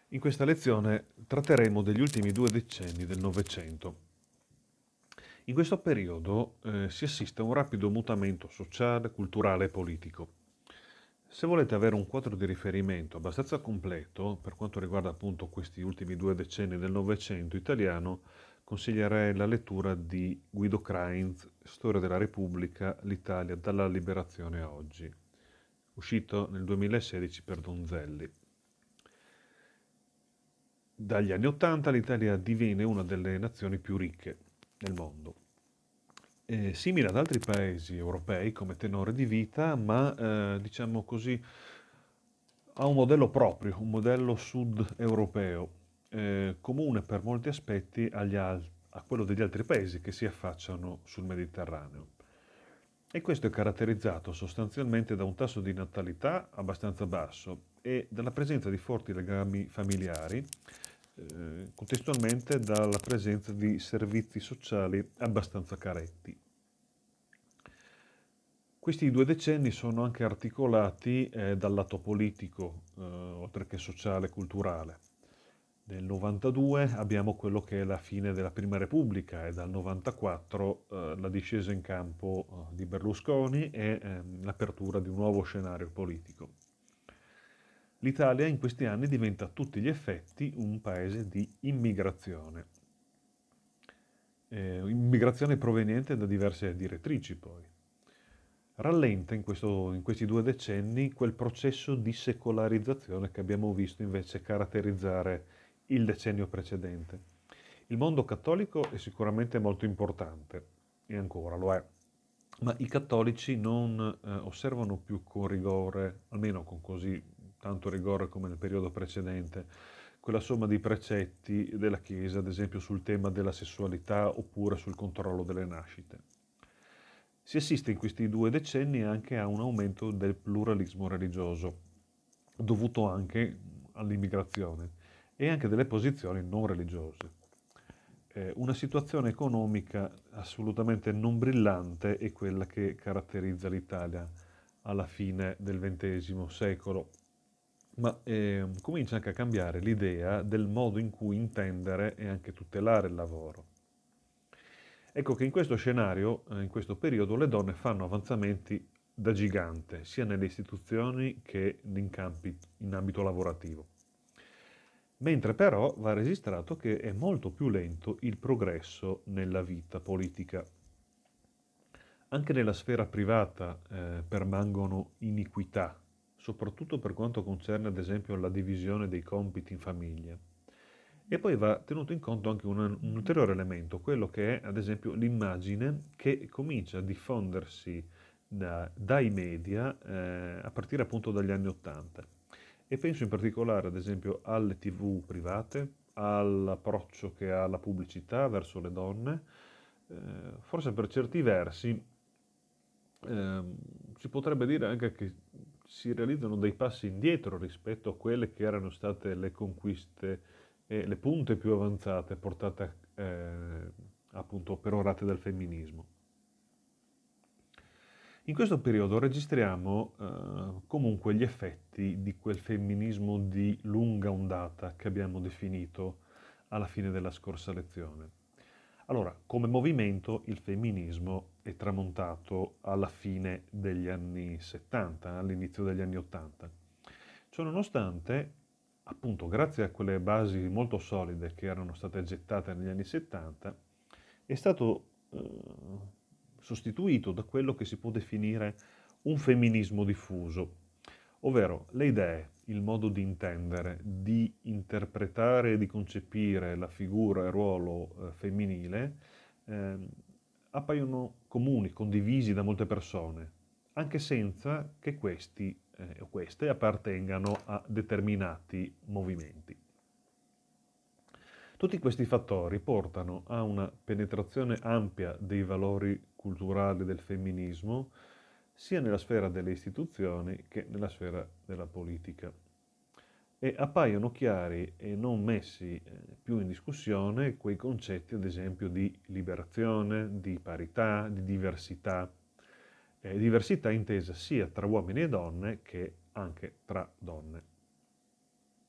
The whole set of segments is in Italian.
In questa lezione tratteremo degli ultimi due decenni del Novecento. In questo periodo si assiste a un rapido mutamento sociale, culturale e politico. Se volete avere un quadro di riferimento abbastanza completo per quanto riguarda appunto questi ultimi due decenni del Novecento italiano, consiglierei la lettura di Guido Krainz, Storia della Repubblica, l'Italia dalla liberazione a oggi, uscito nel 2016 per Donzelli. Dagli anni Ottanta l'Italia diviene una delle nazioni più ricche nel mondo. Simile ad altri paesi europei come tenore di vita, ma diciamo così ha un modello proprio, un modello sud europeo, comune per molti aspetti a quello degli altri paesi che si affacciano sul Mediterraneo. E questo è caratterizzato sostanzialmente da un tasso di natalità abbastanza basso e dalla presenza di forti legami familiari, contestualmente dalla presenza di servizi sociali abbastanza caretti. Questi due decenni sono anche articolati dal lato politico, oltre che sociale e culturale. Nel 92 abbiamo quello che è la fine della Prima Repubblica e dal 94 la discesa in campo di Berlusconi e l'apertura di un nuovo scenario politico. L'Italia in questi anni diventa a tutti gli effetti un paese di immigrazione. Immigrazione proveniente da diverse direttrici poi. Rallenta in questi due decenni quel processo di secolarizzazione che abbiamo visto invece caratterizzare il decennio precedente. Il mondo cattolico è sicuramente molto importante, e ancora lo è, ma i cattolici non osservano più con rigore, almeno con così tanto rigore come nel periodo precedente, quella somma di precetti della Chiesa, ad esempio sul tema della sessualità oppure sul controllo delle nascite. Si assiste in questi due decenni anche a un aumento del pluralismo religioso, dovuto anche all'immigrazione, e anche delle posizioni non religiose. Una situazione economica assolutamente non brillante è quella che caratterizza l'Italia alla fine del XX secolo, ma comincia anche a cambiare l'idea del modo in cui intendere e anche tutelare il lavoro. Ecco che in questo scenario, in questo periodo, le donne fanno avanzamenti da gigante, sia nelle istituzioni che in ambito lavorativo. Mentre però va registrato che è molto più lento il progresso nella vita politica. Anche nella sfera privata permangono iniquità, soprattutto per quanto concerne ad esempio la divisione dei compiti in famiglia. E poi va tenuto in conto anche un ulteriore elemento, quello che è ad esempio l'immagine che comincia a diffondersi dai media a partire appunto dagli anni Ottanta. E penso in particolare ad esempio alle TV private, all'approccio che ha la pubblicità verso le donne, forse per certi versi ehm, si potrebbe dire anche che si realizzano dei passi indietro rispetto a quelle che erano state le conquiste e le punte più avanzate portate appunto perorate dal femminismo. In questo periodo registriamo comunque gli effetti di quel femminismo di lunga ondata che abbiamo definito alla fine della scorsa lezione. Allora, come movimento il femminismo è tramontato alla fine degli anni 70, all'inizio degli anni 80. Ciononostante, appunto, grazie a quelle basi molto solide che erano state gettate negli anni 70, è stato sostituito da quello che si può definire un femminismo diffuso, ovvero le idee, il modo di intendere, di interpretare e di concepire la figura e il ruolo femminile ehm, appaiono comuni, condivisi da molte persone, anche senza che questi o queste appartengano a determinati movimenti. Tutti questi fattori portano a una penetrazione ampia dei valori culturali del femminismo, sia nella sfera delle istituzioni che nella sfera della politica. E appaiono chiari e non messi più in discussione quei concetti, ad esempio, di liberazione, di parità, di diversità. Diversità intesa sia tra uomini e donne che anche tra donne.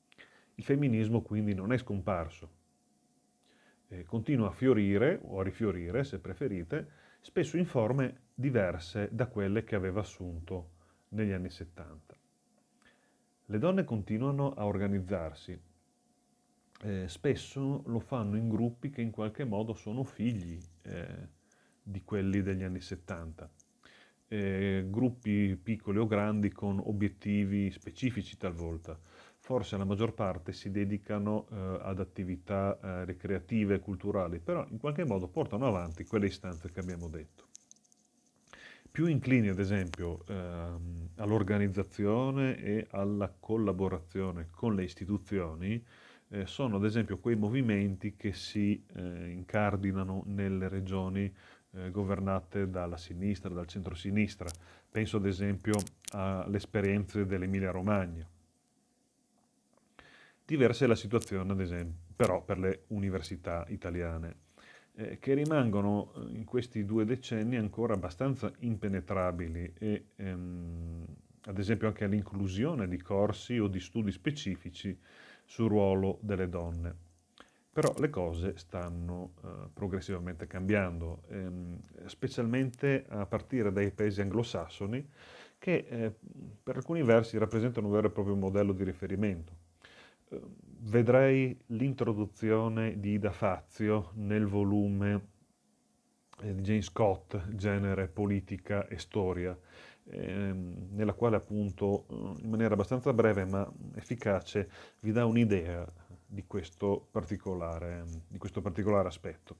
Il femminismo quindi non è scomparso, continua a fiorire o a rifiorire, se preferite, spesso in forme diverse da quelle che aveva assunto negli anni 70. Le donne continuano a organizzarsi, spesso lo fanno in gruppi che in qualche modo sono figli di quelli degli anni 70. Gruppi piccoli o grandi con obiettivi specifici talvolta. Forse la maggior parte si dedicano ad attività ricreative e culturali, però in qualche modo portano avanti quelle istanze che abbiamo detto. Più inclini ad esempio all'organizzazione e alla collaborazione con le istituzioni sono ad esempio quei movimenti che si incardinano nelle regioni governate dalla sinistra, dal centro-sinistra. Penso ad esempio alle esperienze dell'Emilia-Romagna. Diversa è la situazione, ad esempio, però per le università italiane, che rimangono in questi 2 decenni ancora abbastanza impenetrabili e ad esempio anche all'inclusione di corsi o di studi specifici sul ruolo delle donne. Però le cose stanno progressivamente cambiando, specialmente a partire dai paesi anglosassoni che per alcuni versi rappresentano un vero e proprio modello di riferimento. Vedrei l'introduzione di Ida Fazio nel volume di Jane Scott, Genere, Politica e Storia, nella quale appunto in maniera abbastanza breve ma efficace vi dà un'idea di questo particolare aspetto.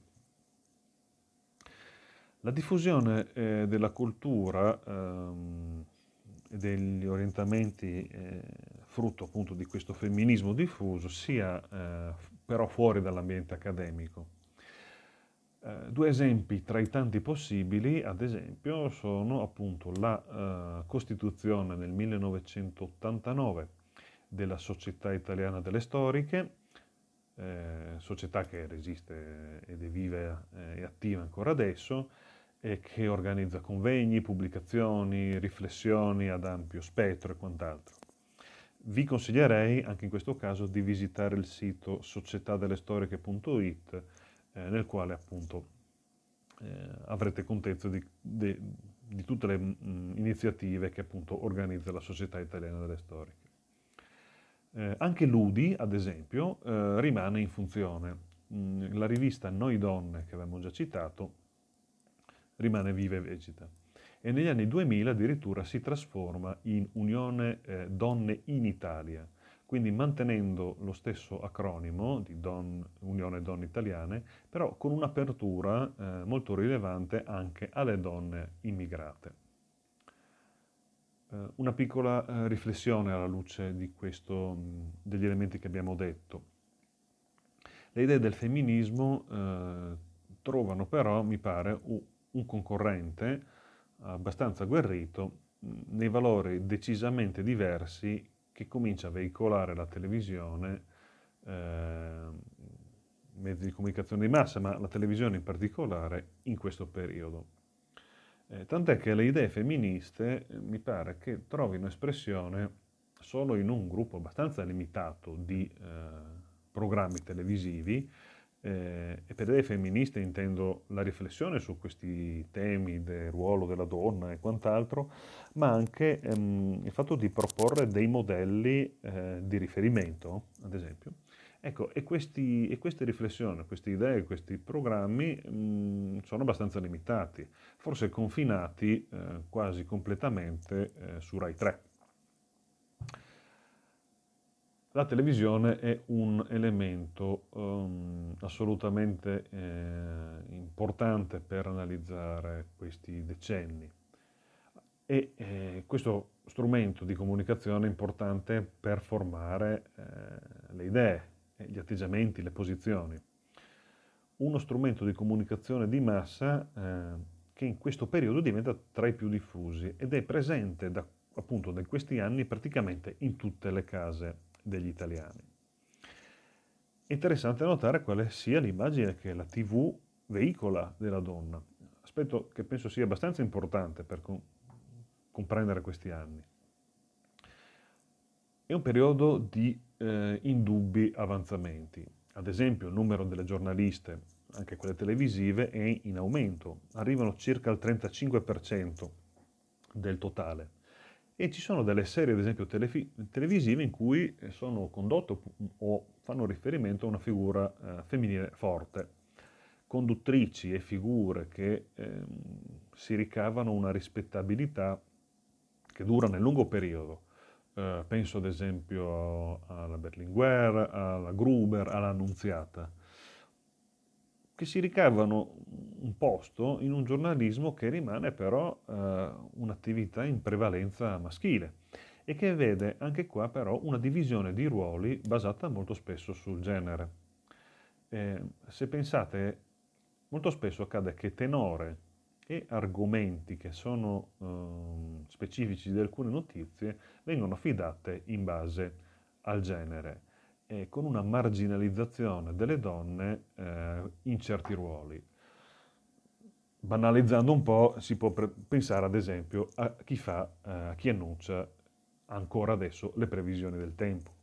La diffusione della cultura e degli orientamenti frutto appunto di questo femminismo diffuso sia però fuori dall'ambiente accademico. 2 esempi tra i tanti possibili, ad esempio, sono appunto la costituzione nel 1989 della Società Italiana delle Storiche, società che resiste ed è viva e attiva ancora adesso, e che organizza convegni, pubblicazioni, riflessioni ad ampio spettro e quant'altro. Vi consiglierei anche in questo caso di visitare il sito societadelestoriche.it nel quale appunto avrete contezza di tutte le iniziative che appunto organizza la Società Italiana delle Storiche. Anche l'UDI, ad esempio, rimane in funzione. La rivista Noi Donne, che avevamo già citato, rimane viva e vegeta. E negli anni 2000 addirittura si trasforma in Unione Donne in Italia, quindi mantenendo lo stesso acronimo di Unione Donne Italiane, però con un'apertura molto rilevante anche alle donne immigrate. Una piccola riflessione alla luce di degli elementi che abbiamo detto. Le idee del femminismo trovano però, mi pare, un concorrente abbastanza agguerrito nei valori decisamente diversi che comincia a veicolare la televisione, mezzi di comunicazione di massa, ma la televisione in particolare in questo periodo. Tant'è che le idee femministe mi pare che trovino espressione solo in un gruppo abbastanza limitato di programmi televisivi, e per idee femministe intendo la riflessione su questi temi del ruolo della donna e quant'altro, ma anche il fatto di proporre dei modelli di riferimento, ad esempio. Ecco, e queste riflessioni, queste idee, questi programmi sono abbastanza limitati, forse confinati quasi completamente su Rai 3. La televisione è un elemento assolutamente importante per analizzare questi decenni e questo strumento di comunicazione è importante per formare le idee, gli atteggiamenti, le posizioni. Uno strumento di comunicazione di massa che in questo periodo diventa tra i più diffusi ed è presente appunto da questi anni praticamente in tutte le case degli italiani. È interessante notare quale sia l'immagine che la TV veicola della donna, aspetto che penso sia abbastanza importante per comprendere questi anni. È un periodo di indubbia suoi avanzamenti. Ad esempio, il numero delle giornaliste, anche quelle televisive, è in aumento, arrivano circa al 35% del totale. E ci sono delle serie, ad esempio, televisive in cui sono condotte o fanno riferimento a una figura femminile forte, conduttrici e figure che si ricavano una rispettabilità che dura nel lungo periodo. Penso ad esempio alla Berlinguer, alla Gruber, alla Annunziata, che si ricavano un posto in un giornalismo che rimane però un'attività in prevalenza maschile e che vede anche qua però una divisione di ruoli basata molto spesso sul genere. Se pensate, molto spesso accade che tenore e argomenti che sono specifici di alcune notizie vengono affidate in base al genere, con una marginalizzazione delle donne in certi ruoli. Banalizzando un po', si può pensare ad esempio a chi annuncia ancora adesso le previsioni del tempo.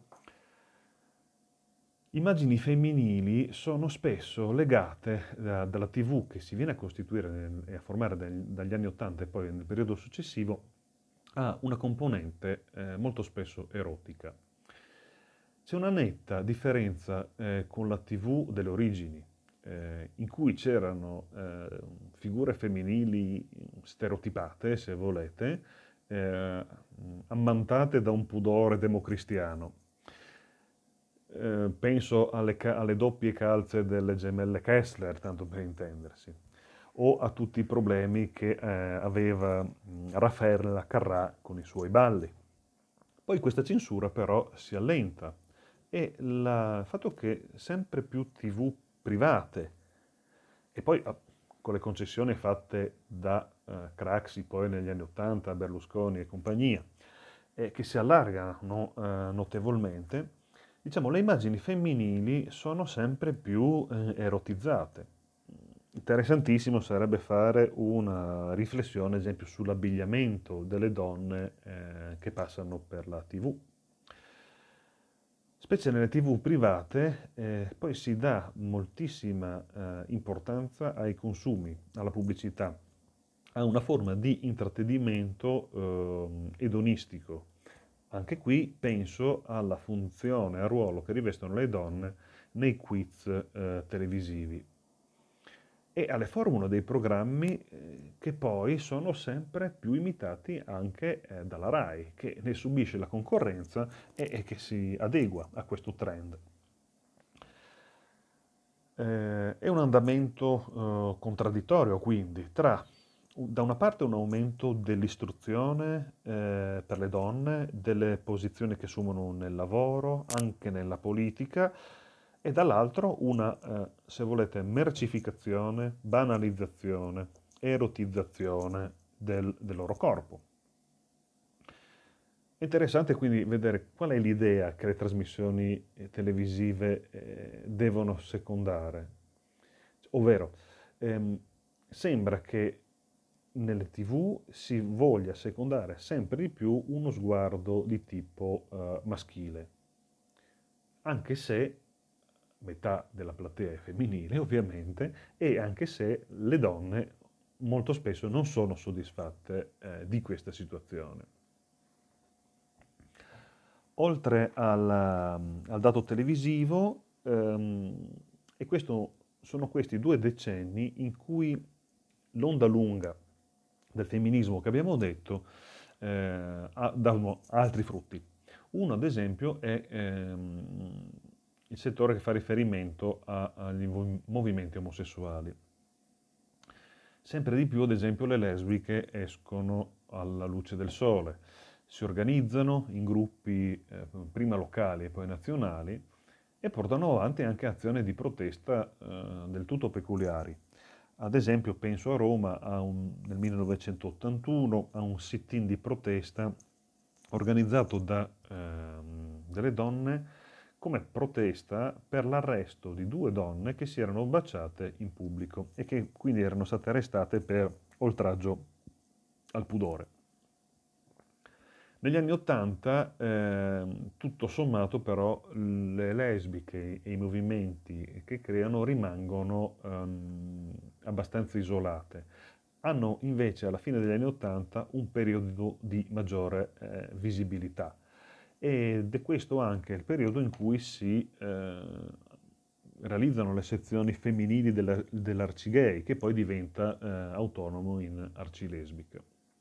Immagini femminili sono spesso legate dalla TV che si viene a costituire e a formare dagli anni '80 e poi nel periodo successivo a una componente molto spesso erotica. C'è una netta differenza con la TV delle origini, in cui c'erano figure femminili stereotipate, se volete, ammantate da un pudore democristiano. Penso alle doppie calze delle gemelle Kessler, tanto per intendersi, o a tutti i problemi che aveva Raffaella Carrà con i suoi balli. Poi questa censura però si allenta e il fatto che sempre più TV private, e poi con le concessioni fatte da Craxi poi negli anni '80, Berlusconi e compagnia, che si allargano notevolmente, diciamo, le immagini femminili sono sempre più erotizzate. Interessantissimo sarebbe fare una riflessione, ad esempio, sull'abbigliamento delle donne che passano per la TV. Specie nelle TV private, poi si dà moltissima importanza ai consumi, alla pubblicità, a una forma di intrattenimento edonistico. Anche qui penso alla funzione, al ruolo che rivestono le donne nei quiz televisivi e alle formule dei programmi che poi sono sempre più imitati anche dalla RAI, che ne subisce la concorrenza e che si adegua a questo trend. È un andamento contraddittorio quindi tra da una parte un aumento dell'istruzione per le donne, delle posizioni che assumono nel lavoro, anche nella politica, e dall'altro una, se volete, mercificazione, banalizzazione, erotizzazione del loro corpo. È interessante quindi vedere qual è l'idea che le trasmissioni televisive devono secondare, ovvero sembra che nelle TV si voglia secondare sempre di più uno sguardo di tipo maschile, anche se metà della platea è femminile ovviamente e anche se le donne molto spesso non sono soddisfatte di questa situazione. Oltre al dato televisivo, e sono questi 2 decenni in cui l'onda lunga del femminismo che abbiamo detto danno altri frutti. Uno, ad esempio, è il settore che fa riferimento agli movimenti omosessuali. Sempre di più, ad esempio, le lesbiche escono alla luce del sole, si organizzano in gruppi prima locali e poi nazionali e portano avanti anche azioni di protesta del tutto peculiari. Ad esempio penso a Roma nel 1981 a un sit-in di protesta organizzato da delle donne come protesta per l'arresto di 2 donne che si erano baciate in pubblico e che quindi erano state arrestate per oltraggio al pudore. Negli anni '80, tutto sommato però, le lesbiche e i movimenti che creano rimangono abbastanza isolate. Hanno invece alla fine degli anni '80 un periodo di maggiore visibilità ed è questo anche il periodo in cui si realizzano le sezioni femminili dell'Arcigay, che poi diventa autonomo in Arcilesbica.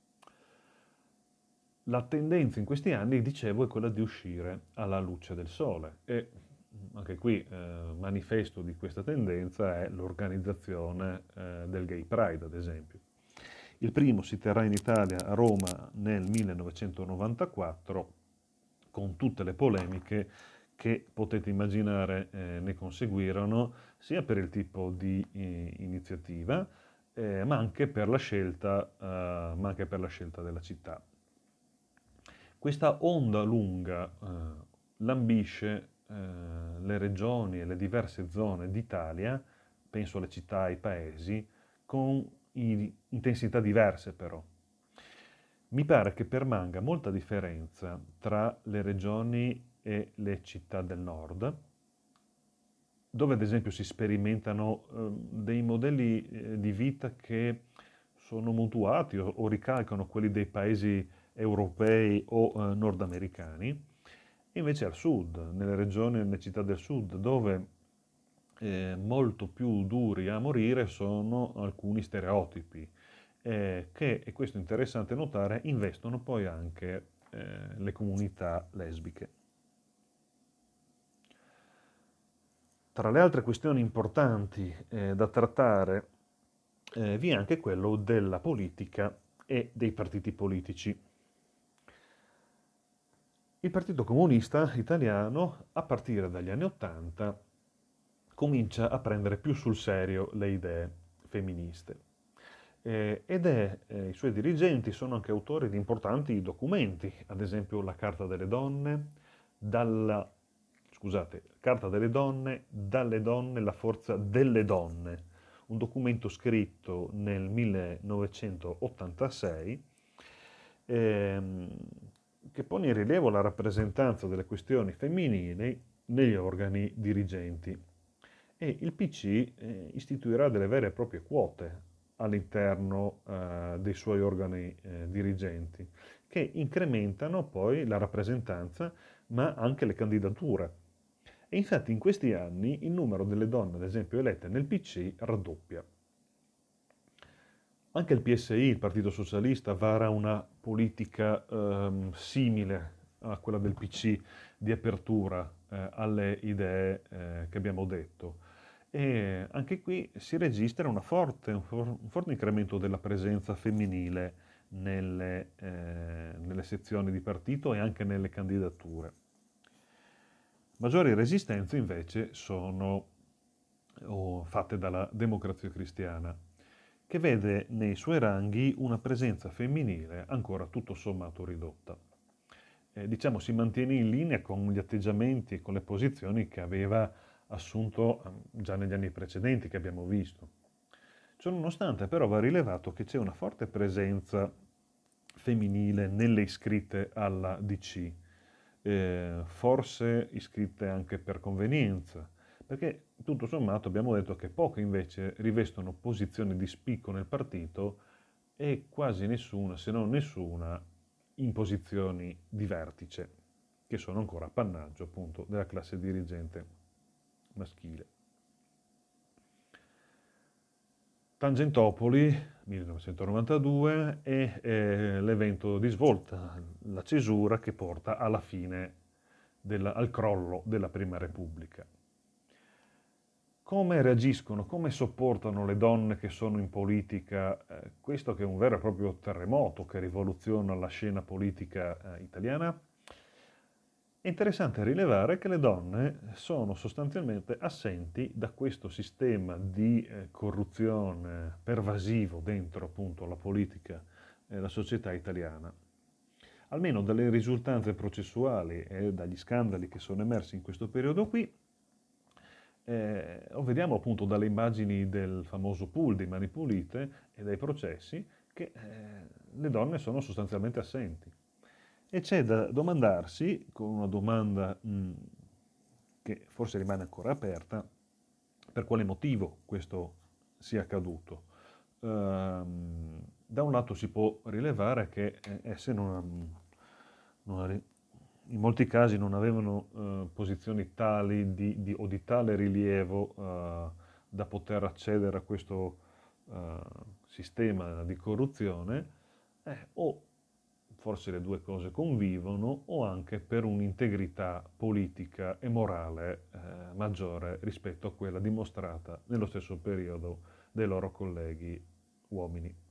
La tendenza in questi anni, dicevo, è quella di uscire alla luce del sole e anche qui manifesto di questa tendenza è l'organizzazione del Gay Pride, ad esempio. Il primo si terrà in Italia a Roma nel 1994 con tutte le polemiche che potete immaginare ne conseguirono sia per il tipo di iniziativa ma anche per la scelta, della città. Questa onda lunga lambisce le regioni e le diverse zone d'Italia, penso alle città e ai paesi, con intensità diverse però. Mi pare che permanga molta differenza tra le regioni e le città del nord, dove ad esempio si sperimentano dei modelli di vita che sono mutuati o ricalcano quelli dei paesi europei o nordamericani, e invece al sud, nelle regioni e nelle città del sud, dove molto più duri a morire sono alcuni stereotipi che, e questo è interessante notare, investono poi anche le comunità lesbiche. Tra le altre questioni importanti da trattare vi è anche quello della politica e dei partiti politici. Il Partito Comunista Italiano, a partire dagli anni '80, comincia a prendere più sul serio le idee femministe. I suoi dirigenti sono anche autori di importanti documenti, ad esempio la Carta delle Donne, Carta delle Donne, dalle donne, la forza delle donne, un documento scritto nel 1986 che pone in rilievo la rappresentanza delle questioni femminili negli organi dirigenti e il PC istituirà delle vere e proprie quote all'interno dei suoi organi dirigenti che incrementano poi la rappresentanza ma anche le candidature. E infatti in questi anni il numero delle donne, ad esempio, elette nel PC raddoppia. Anche il PSI, il Partito Socialista, vara una politica simile a quella del PC di apertura alle idee che abbiamo detto. E anche qui si registra un forte incremento della presenza femminile nelle sezioni di partito e anche nelle candidature. Maggiori resistenze invece sono fatte dalla Democrazia Cristiana, che vede nei suoi ranghi una presenza femminile ancora tutto sommato ridotta. Diciamo si mantiene in linea con gli atteggiamenti e con le posizioni che aveva assunto già negli anni precedenti che abbiamo visto. Ciononostante però va rilevato che c'è una forte presenza femminile nelle iscritte alla DC, forse iscritte anche per convenienza, perché tutto sommato abbiamo detto che poche invece rivestono posizioni di spicco nel partito e quasi nessuna, se non nessuna, in posizioni di vertice, che sono ancora appannaggio appunto della classe dirigente maschile. Tangentopoli, 1992, è l'evento di svolta, la cesura che porta alla fine, al crollo della Prima Repubblica. Come reagiscono, come sopportano le donne che sono in politica questo che è un vero e proprio terremoto che rivoluziona la scena politica italiana? È interessante rilevare che le donne sono sostanzialmente assenti da questo sistema di corruzione pervasivo dentro appunto la politica e la società italiana. Almeno dalle risultanze processuali e dagli scandali che sono emersi in questo periodo qui, lo vediamo appunto dalle immagini del famoso pool di Mani Pulite e dai processi che le donne sono sostanzialmente assenti. E c'è da domandarsi, con una domanda che forse rimane ancora aperta, per quale motivo questo sia accaduto. Da un lato si può rilevare che esse in molti casi non avevano posizioni tali o di tale rilievo da poter accedere a questo sistema di corruzione, o forse le due cose convivono, o anche per un'integrità politica e morale maggiore rispetto a quella dimostrata nello stesso periodo dai loro colleghi uomini.